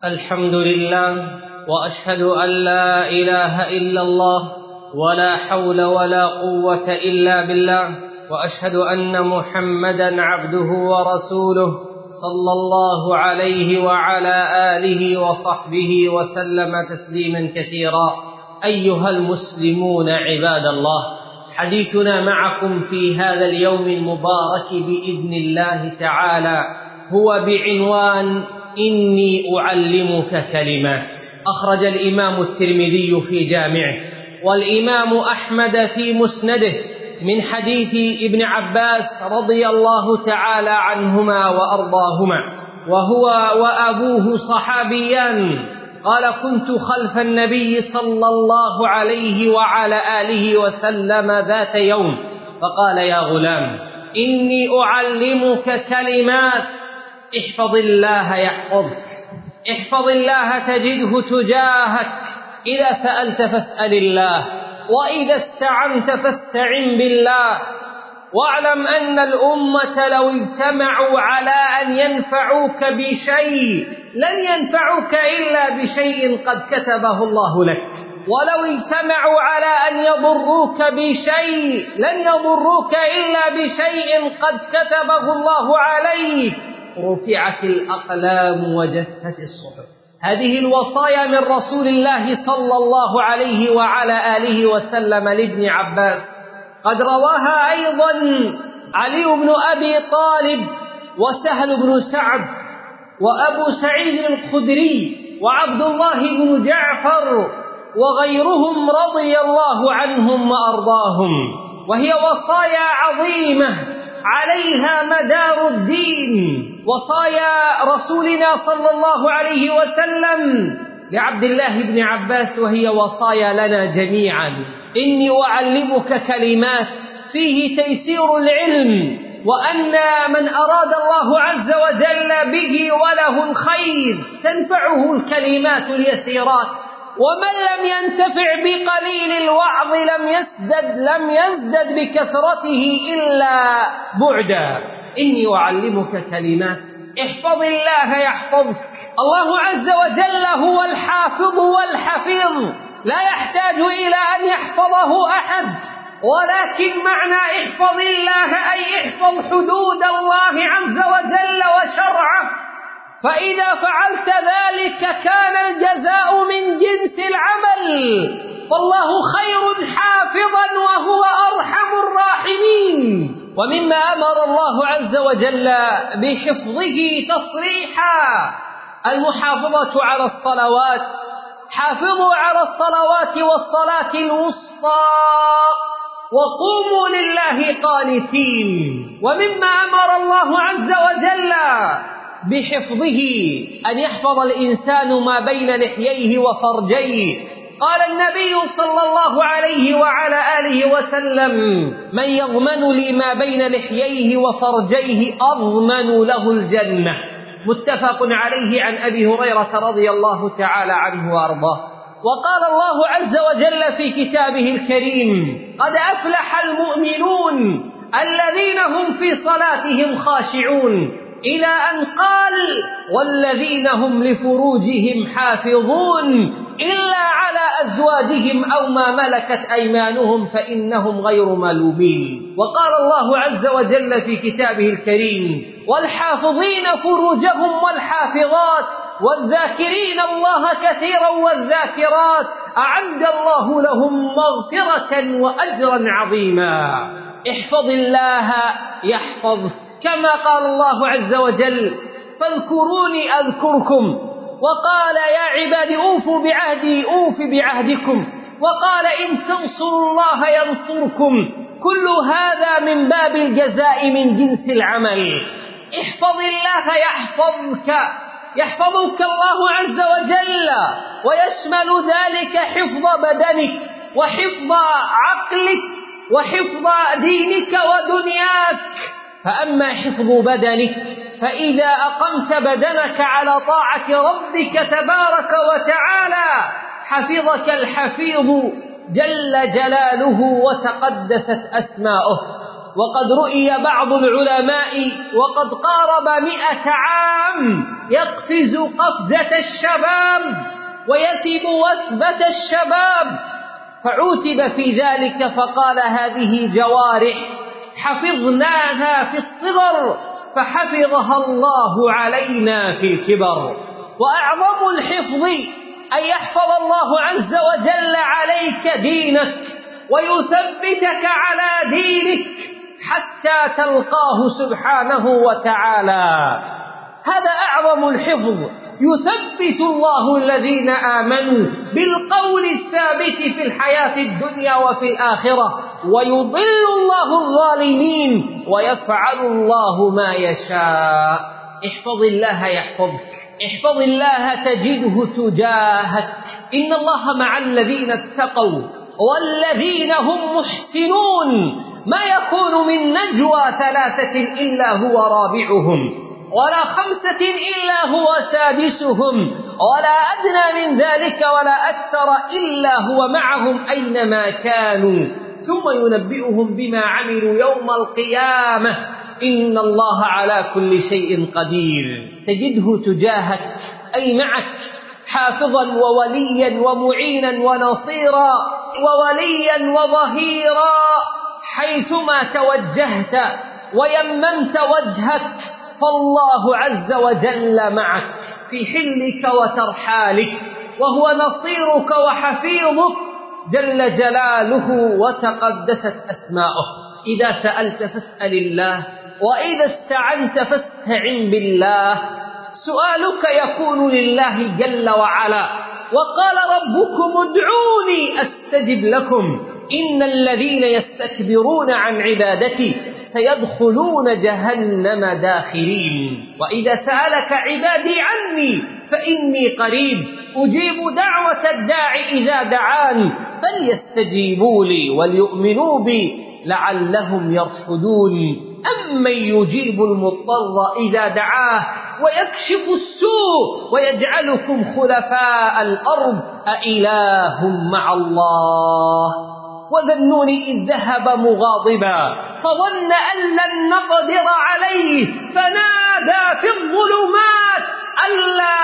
الحمد لله وأشهد أن لا إله إلا الله ولا حول ولا قوة إلا بالله وأشهد أن محمدًا عبده ورسوله صلى الله عليه وعلى آله وصحبه وسلم تسليما كثيرا. أيها المسلمون عباد الله، حديثنا معكم في هذا اليوم المبارك بإذن الله تعالى هو بعنوان إني أعلمك كلمات. أخرج الإمام الترمذي في جامعه والإمام أحمد في مسنده من حديث ابن عباس رضي الله تعالى عنهما وأرضاهما، وهو وأبوه صحابيان. قال: كنت خلف النبي صلى الله عليه وعلى آله وسلم ذات يوم فقال: يا غلام، إني أعلمك كلمات، احفظ الله يحفظك، احفظ الله تجده تجاهك، إذا سألت فاسأل الله، وإذا استعنت فاستعن بالله، واعلم أن الأمة لو اجتمعوا على أن ينفعوك بشيء لن ينفعوك إلا بشيء قد كتبه الله لك، ولو اجتمعوا على أن يضروك بشيء لن يضروك إلا بشيء قد كتبه الله عليك. رفعت الأقلام وجفت الصحف. هذه الوصايا من رسول الله صلى الله عليه وعلى آله وسلم لابن عباس، قد رواها أيضا علي بن أبي طالب وسهل بن سعد وأبو سعيد الخدري وعبد الله بن جعفر وغيرهم رضي الله عنهم وأرضاهم، وهي وصايا عظيمة عليها مدار الدين، وصايا رسولنا صلى الله عليه وسلم لعبد الله بن عباس، وهي وصايا لنا جميعا. إني أعلمك كلمات فيه تيسير العلم، وأن من أراد الله عز وجل به وله الخير تنفعه الكلمات اليسيرات، ومن لم ينتفع بقليل الوعظ لم يزدد بكثرته إلا بعدا. إني أعلمك كلمات، احفظ الله يحفظك. الله عز وجل هو الحافظ والحفيظ، لا يحتاج إلى أن يحفظه أحد، ولكن معنى احفظ الله أي احفظ حدود الله عز وجل وشرعه، فإذا فعلت ذلك كان الجزاء من جنس العمل، فالله خير حافظا وهو أرحم الراحمين. ومما أمر الله عز وجل بحفظه تصريحا المحافظة على الصلوات، حافظوا على الصلوات والصلاة الوسطى وقوموا لله قانتين. ومما أمر الله عز وجل بحفظه أن يحفظ الإنسان ما بين لحييه وفرجيه. قال النبي صلى الله عليه وعلى آله وسلم: من يضمن لي ما بين لحييه وفرجيه أضمن له الجنة. متفق عليه عن أبي هريرة رضي الله تعالى عنه وأرضاه. وقال الله عز وجل في كتابه الكريم: قد أفلح المؤمنون الذين هم في صلاتهم خاشعون، إلى أن قال: والذين هم لفروجهم حافظون إلا على أزواجهم أو ما ملكت أيمانهم فإنهم غير ملومين. وقال الله عز وجل في كتابه الكريم: والحافظين فروجهم والحافظات والذاكرين الله كثيرا والذاكرات أعد الله لهم مغفرة وأجرا عظيما. احفظ الله يحفظك، كما قال الله عز وجل: فاذكروني أذكركم، وقال: يا عباد أوفوا بعهدي أوف بعهدكم، وقال: إن تنصروا الله ينصركم. كل هذا من باب الجزاء من جنس العمل. احفظ الله يحفظك، يحفظك الله عز وجل، ويشمل ذلك حفظ بدنك وحفظ عقلك وحفظ دينك ودنياك. فأما حفظ بدنك فإذا أقمت بدنك على طاعة ربك تبارك وتعالى حفظك الحفيظ جل جلاله وتقدست أسماؤه. وقد رؤي بعض العلماء وقد قارب 100 عام يقفز قفزة الشباب ويثب وثبة الشباب، فعوتب في ذلك فقال هذه جوارح حفظناها في الصغر فحفظها الله علينا في الكبر. وأعظم الحفظ أن يحفظ الله عز وجل عليك دينك ويثبتك على دينك حتى تلقاه سبحانه وتعالى. هذا أعظم الحفظ، يثبت الله الذين آمنوا بالقول الثابت في الحياة الدنيا وفي الآخرة، ويضل الله الظالمين ويفعل الله ما يشاء. احفظ الله يحفظك، احفظ الله تجده تجاهك. إن الله مع الذين اتقوا والذين هم محسنون. ما يكون من نجوى 3 إلا هو رابعهم ولا 5 إلا هو سادسهم ولا أدنى من ذلك ولا أكثر إلا هو معهم أينما كانوا ثم ينبئهم بما عملوا يوم القيامة. إن الله على كل شيء قدير. تجده تجاهك أي معك، حافظا ووليا ومعينا ونصيرا ووليا وظهيرا حيثما توجهت ويممت وجهك، فالله عز وجل معك في حلك وترحالك، وهو نصيرك وحفيظك جل جلاله وتقدست أسماؤه. إذا سألت فاسأل الله، وإذا استعنت فاستعن بالله. سؤالك يكون لله جل وعلا. وقال ربكم ادعوني أستجب لكم إن الذين يستكبرون عن عبادتي سيدخلون جهنم داخرين. وإذا سألك عبادي عني فإني قريب أجيب دعوة الداع إذا دعان فليستجيبوا لي وليؤمنوا بي لعلهم يرشدون. أمن يجيب المضطر إذا دعاه ويكشف السوء ويجعلكم خلفاء الأرض أإله مع الله. وذا النون إذ ذهب مغاضبا فظن أن لن نقدر عليه فنادى في الظلمات أن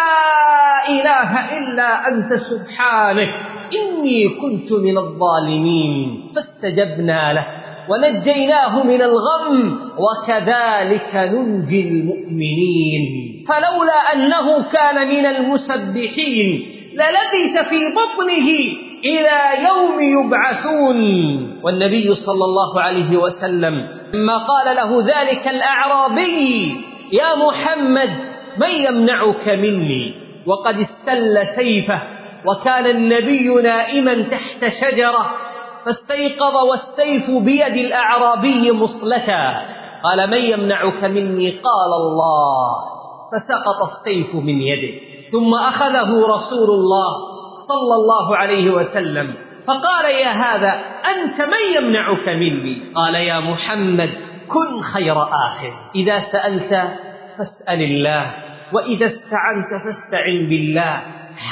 لا إله إلا أنت سبحانك إني كنت من الظالمين. فاستجبنا له ونجيناه من الغم وكذلك ننجي المؤمنين. فلولا أنه كان من المسبحين للبث في بطنه إلى يوم يبعثون. والنبي صلى الله عليه وسلم لما قال له ذلك الأعرابي يا محمد من يمنعك مني، وقد استل سيفه، وكان النبي نائما تحت شجرة فاستيقظ والسيف بيد الأعرابي مصلتا. قال من يمنعك مني؟ قال الله، فسقط السيف من يده. ثم أخذه رسول الله صلى الله عليه وسلم فقال يا هذا أنت من يمنعك مني؟ قال يا محمد كن خير آخر، إذا سألت فاسأل الله وإذا استعنت فاستعن بالله.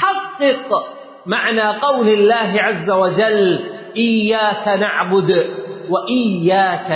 حقق معنى قول الله عز وجل إياك نعبد وإياك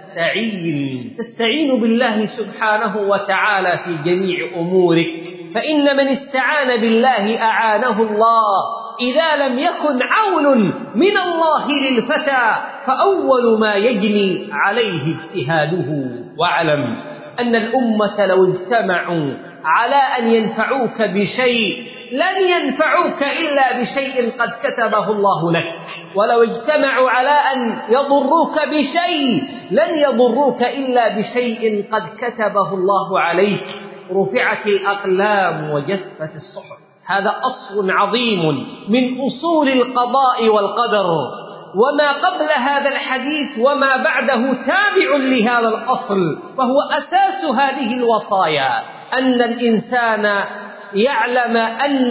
نستعين. تستعين بالله سبحانه وتعالى في جميع أمورك، فإن من استعان بالله أعانه الله. إذا لم يكن عون من الله للفتى فأول ما يجني عليه اجتهاده. واعلم أن الأمة لو اجتمعوا على أن ينفعوك بشيء لن ينفعوك إلا بشيء قد كتبه الله لك، ولو اجتمعوا على أن يضروك بشيء لن يضروك إلا بشيء قد كتبه الله عليك. رفعت الأقلام وجفت الصحف. هذا أصل عظيم من أصول القضاء والقدر، وما قبل هذا الحديث وما بعده تابع لهذا الأصل، فهو أساس هذه الوصايا. أن الإنسان يعلم أن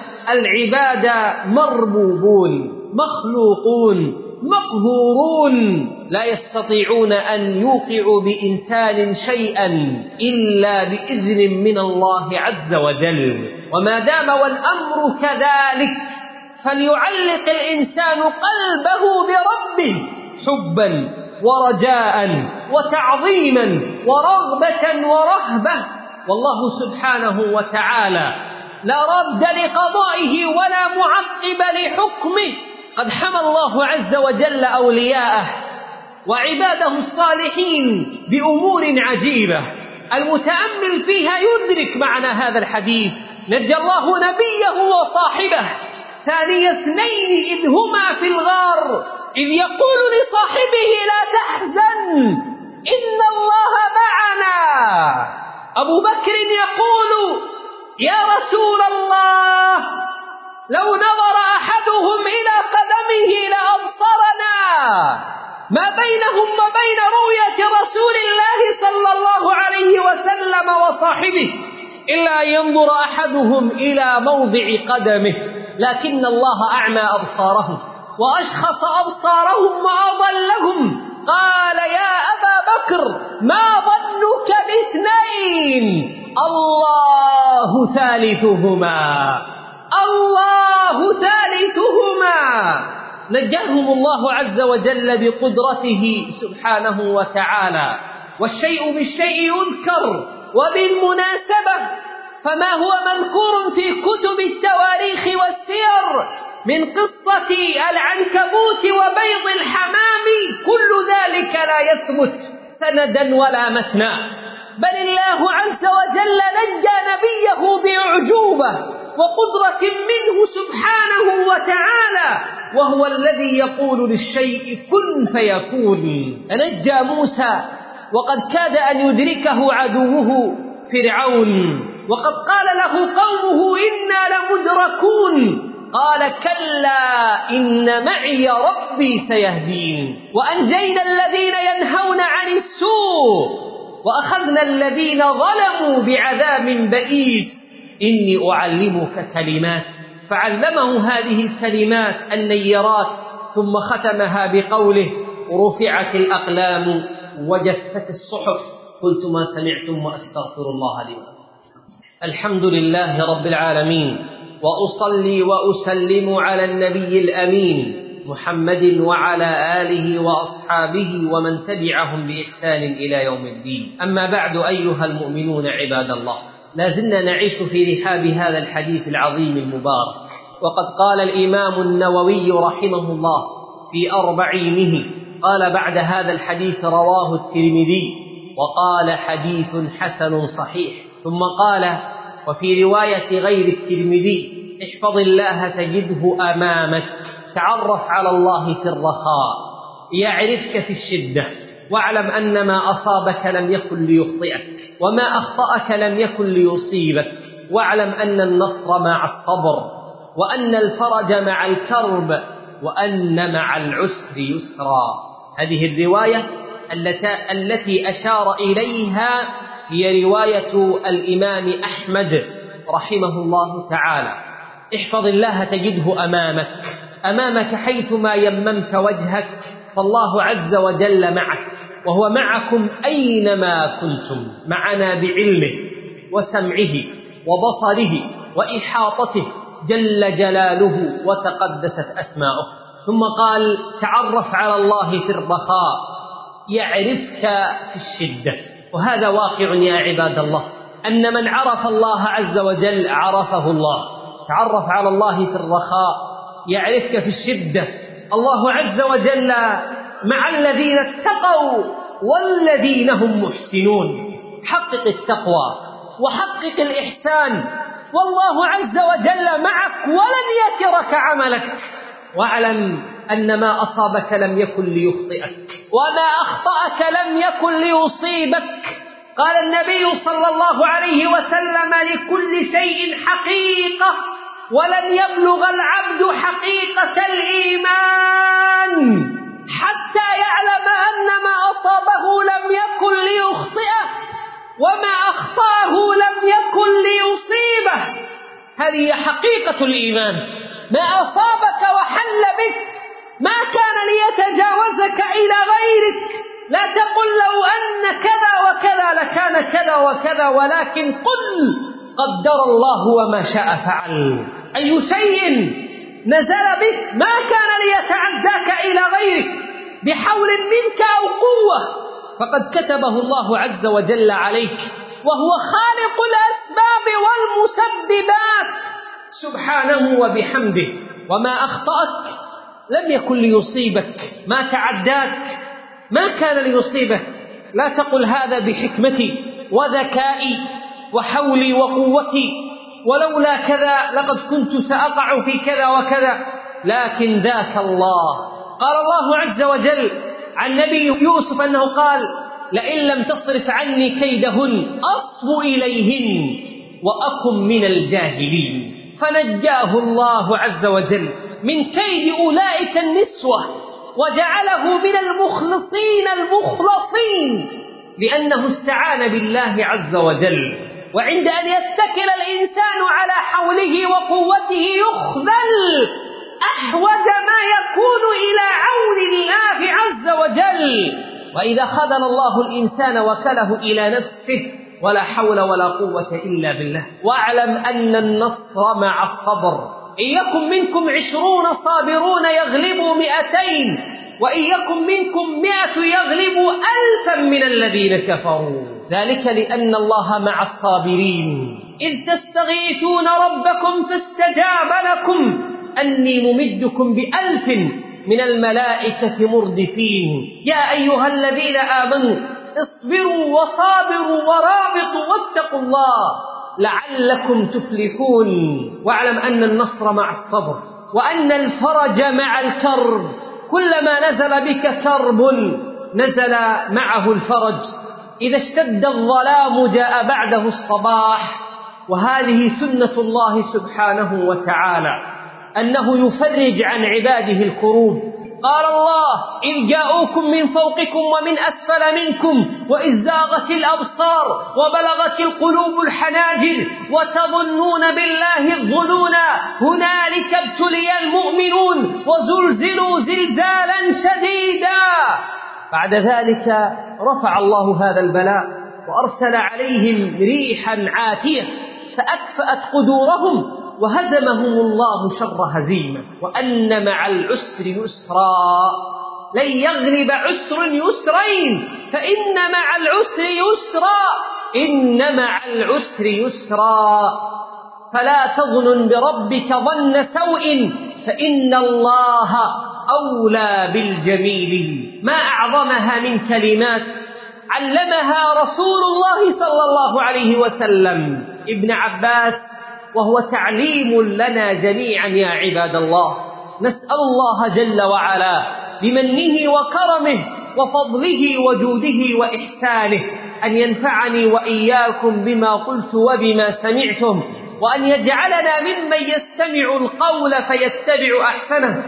العباد مربوبون مخلوقون مقهورون، لا يستطيعون أن يوقعوا بإنسان شيئا إلا بإذن من الله عز وجل. وما دام والأمر كذلك فليعلق الإنسان قلبه بربه حبا ورجاء وتعظيما ورغبة ورهبة. والله سبحانه وتعالى لا رد لقضائه ولا معقب لحكمه. قد حمى الله عز وجل أولياءه وعباده الصالحين بأمور عجيبة، المتأمل فيها يدرك معنى هذا الحديث. نجى الله نبيه وصاحبه ثاني اثنين إذ هما في الغار إذ يقول لصاحبه لا تحزن إن الله معنا. أبو بكر يقول يا رسول الله لو نظر أحدهم إلى قدمه لأبصرنا، ما بينهم وبين رؤية رسول الله صلى الله عليه وسلم وصاحبه إلا أن ينظر أحدهم إلى موضع قدمه، لكن الله أعمى أبصارهم وأشخص أبصارهم وأضلهم. قال يا أبا بكر ما ظنك باثنين الله ثالثهما، الله ثالثهما. نجاهم الله عز وجل بقدرته سبحانه وتعالى. والشيء بالشيء يذكر وبالمناسبة، فما هو مذكور في كتب التواريخ والسير من قصة العنكبوت وبيض الحمام كل ذلك لا يثبت سندا ولا متنا، بل الله عز وجل نجى نبيه بأعجوبة وقدرة منه سبحانه وتعالى، وهو الذي يقول للشيء كن فيكون. نجى موسى وقد كاد أن يدركه عدوه فرعون، وقد قال له قومه إنا لمدركون، قال كلا إن معي ربي سيهدين. وأنجينا الذين ينهون عن السوء وأخذنا الذين ظلموا بعذاب بئيس. إني أعلمك كلمات، فعلمه هذه الكلمات النيرات، ثم ختمها بقوله رفعت الأقلام وجفت الصحف. قلت ما سمعتم وأستغفر الله لي. الحمد لله رب العالمين، وأصلي وأسلم على النبي الأمين محمد وعلى آله وأصحابه ومن تبعهم بإحسان إلى يوم الدين. أما بعد أيها المؤمنون عباد الله، لازلنا نعيش في رحاب هذا الحديث العظيم المبارك. وقد قال الإمام النووي رحمه الله في أربعينه، قال بعد هذا الحديث رواه الترمذي وقال حديث حسن صحيح. ثم قال وفي رواية غير الترمذي احفظ الله تجده أمامك، تعرف على الله في الرخاء يعرفك في الشدة، واعلم أن ما أصابك لم يكن ليخطئك وما أخطأك لم يكن ليصيبك، واعلم أن النصر مع الصبر وأن الفرج مع الكرب وأن مع العسر يسرا. هذه الرواية التي أشار إليها هي رواية الإمام أحمد رحمه الله تعالى. احفظ الله تجده أمامك حيثما يممت وجهك، فالله عز وجل معك، وهو معكم أينما كنتم، معنا بعلمه وسمعه وبصره وإحاطته جل جلاله وتقدست أسماؤه. ثم قال تعرف على الله في الرخاء يعرفك في الشدة. وهذا واقع يا عباد الله، أن من عرف الله عز وجل عرفه الله. تعرف على الله في الرخاء يعرفك في الشدة. الله عز وجل مع الذين اتقوا والذين هم محسنون. حقق التقوى وحقق الإحسان، والله عز وجل معك ولن يترك عملك. واعلم أن ما أصابك لم يكن ليخطئك وما أخطأك لم يكن ليصيبك. قال النبي صلى الله عليه وسلم لكل شيء حقيقة، ولن يبلغ العبد حقيقة الإيمان حتى يعلم أن ما أصابه لم يكن ليخطئه وما أخطأه لم يكن ليصيبه. هذه حقيقة الإيمان. ما أصابك وحل بك ما كان ليتجاوزك إلى غيرك. لا تقل لو أن كذا وكذا لكان كذا وكذا، ولكن قل قدر الله وما شاء فعل. أي شيء نزل بك ما كان ليتعداك إلى غيرك، بحول منك أو قوة، فقد كتبه الله عز وجل عليك، وهو خالق الأسباب والمسببات سبحانه وبحمده. وما أخطأك لم يكن ليصيبك، ما تعداك ما كان ليصيبك. لا تقل هذا بحكمتي وذكائي وحولي وقوتي، ولولا كذا لقد كنت سأقع في كذا وكذا، لكن ذاك الله. قال الله عز وجل عن نبي يوسف أنه قال: لئن لم تصرف عني كيدهن أصب إليهن وأكن من الجاهلين. فنجاه الله عز وجل من كيد أولئك النسوة وجعله من المخلصين المخلصين، لأنه استعان بالله عز وجل. وعند أن يتكل الإنسان على حوله وقوته يخذل أحوج ما يكون إلى عون الله عز وجل. وإذا خذل الله الإنسان وكله إلى نفسه، ولا حول ولا قوة إلا بالله. واعلم أن النصر مع الصبر. إن يكن منكم 20 صابرون يغلبوا 200، وإن يكن منكم 100 يغلبوا 1000 من الذين كفروا. ذلك لأن الله مع الصابرين. إذ تستغيثون ربكم فاستجاب لكم أني ممدكم ب1000 من الملائكة مردفين. يا أيها الذين آمنوا اصبروا وصابروا ورابطوا واتقوا الله لعلكم تفلحون. واعلم أن النصر مع الصبر، وأن الفرج مع الكرب. كلما نزل بك كرب نزل معه الفرج. إذا اشتد الظلام جاء بعده الصباح. وهذه سنة الله سبحانه وتعالى، أنه يفرج عن عباده الكروب. قال الله: إذ جاءوكم من فوقكم ومن أسفل منكم وإذ زاغت الأبصار وبلغت القلوب الحناجر وتظنون بالله الظنون هنالك ابتلي المؤمنون وزلزلوا زلزالا شديدا. بعد ذلك رفع الله هذا البلاء وأرسل عليهم ريحا عاتية فأكفأت قدورهم وهزمهم الله شر هزيمة. وأن مع العسر يسرا. لن يغلب عسر يسرين، فإن مع العسر يسرا. إن مع العسر يسرا. فلا تظن بربك ظن سوء، فإن الله أولى بالجميل. ما أعظمها من كلمات علمها رسول الله صلى الله عليه وسلم ابن عباس، وهو تعليم لنا جميعا يا عباد الله. نسأل الله جل وعلا بمنه وكرمه وفضله وجوده وإحسانه أن ينفعني وإياكم بما قلت وبما سمعتم، وأن يجعلنا ممن يستمع القول فيتبع أحسنه.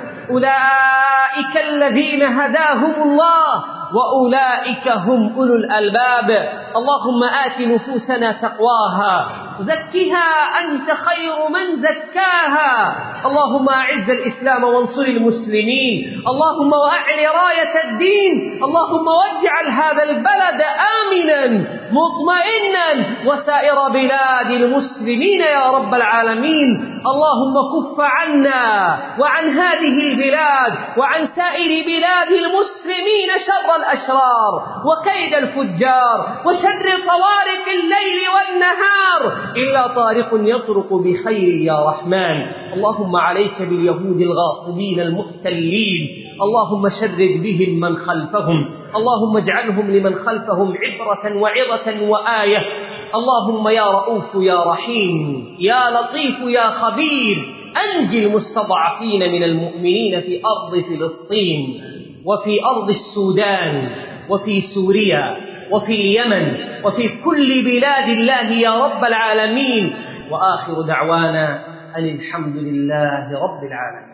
أولئك الذين هداهم الله وأولئك هم أولو الألباب. اللهم آت نفوسنا تقواها، زكها أنت خير من زكاها. اللهم أعز الإسلام وانصر المسلمين. اللهم وأعل راية الدين. اللهم واجعل هذا البلد آمنا مطمئنا وسائر بلاد المسلمين يا رب العالمين. اللهم كف عنا وعن هذه البلاد وعن سائر بلاد المسلمين شر الأشرار وكيد الفجار وشر طوارق الليل والنهار إلا طارق يطرق بخير يا رحمن. اللهم عليك باليهود الغاصبين المحتلين. اللهم شرد بهم من خلفهم. اللهم اجعلهم لمن خلفهم عبرة وعظة وآية. اللهم يا رؤوف يا رحيم يا لطيف يا خبير أنجي المستضعفين من المؤمنين في أرض فلسطين وفي أرض السودان وفي سوريا وفي اليمن وفي كل بلاد الله يا رب العالمين. وآخر دعوانا أن الحمد لله رب العالمين.